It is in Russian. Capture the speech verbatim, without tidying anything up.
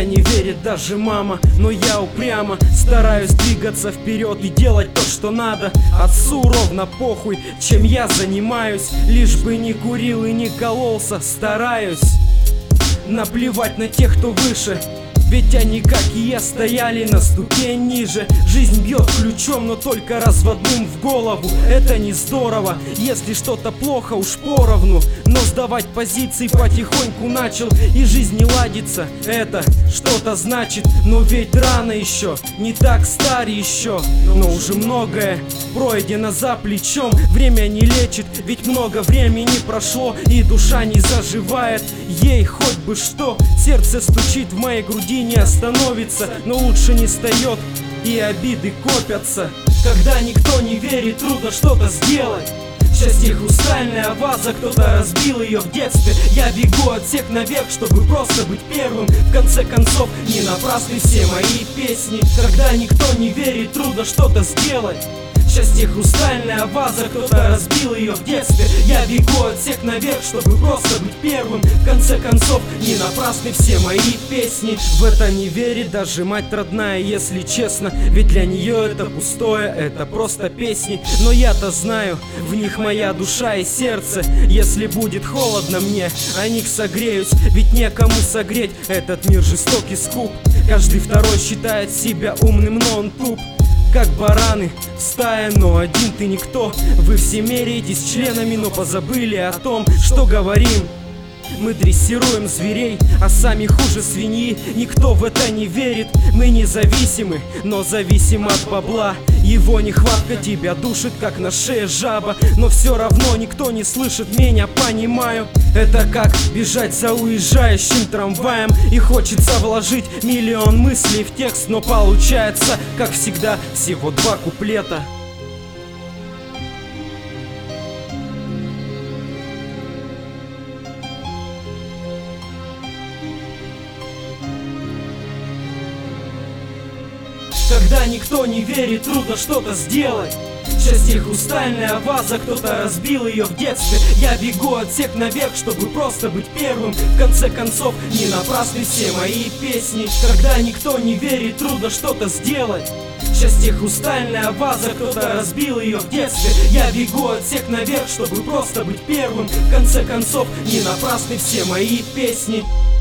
не верит даже мама, но я упрямо стараюсь двигаться вперед и делать то, что надо. Отцу ровно похуй, чем я занимаюсь, лишь бы не курил и не кололся. Стараюсь наплевать на тех, кто выше, ведь они, как и я, стояли на ступень ниже. Жизнь бьет ключом, но только разводным в голову. Это не здорово, если что-то плохо, уж поровну. Но сдавать позиции потихоньку начал, и жизнь не ладится. Это что-то значит, но ведь рано еще, не так стар еще. Но уже многое пройдено за плечом. Время не лечит, ведь много времени прошло, и душа не заживает. Ей хоть бы что, сердце стучит в моей груди, не остановится, но лучше не встает, и обиды копятся. Когда никто не верит, трудно что-то сделать. Счастье хрустальная ваза, кто-то разбил ее в детстве. Я бегу от всех наверх, чтобы просто быть первым. В конце концов, не напрасны все мои песни. Когда никто не верит, трудно что-то сделать. Счастье хрустальная ваза, кто-то разбил ее в детстве. Я бегу от всех наверх, чтобы просто быть первым. В конце концов, не напрасны все мои песни. В это не верит даже мать родная, если честно, ведь для нее это пустое, это просто песни. Но я-то знаю, в них моя душа и сердце. Если будет холодно мне, о них согреюсь, ведь некому согреть. Этот мир жесток и скуп. Каждый второй считает себя умным, но он туп. Как бараны в стае, но один ты никто. Вы все меряетесь членами, но позабыли о том, что говорим. Мы дрессируем зверей, а сами хуже свиньи. Никто в это не верит. Мы независимы, но зависим от бабла. Его нехватка тебя душит, как на шее жаба. Но все равно никто не слышит меня, понимаю. Это как бежать за уезжающим трамваем, и хочется вложить миллион мыслей в текст, но получается, как всегда, всего два куплета. Когда никто не верит, трудно что-то сделать. Счастье хрустальная ваза, кто-то разбил ее в детстве. Я бегу от всех наверх, чтобы просто быть первым. В конце концов, не напрасны все мои песни. Когда никто не верит, трудно что-то сделать. Счастье хрустальная ваза, кто-то разбил ее в детстве. Я бегу от всех наверх, чтобы просто быть первым. В конце концов, не напрасны все мои песни.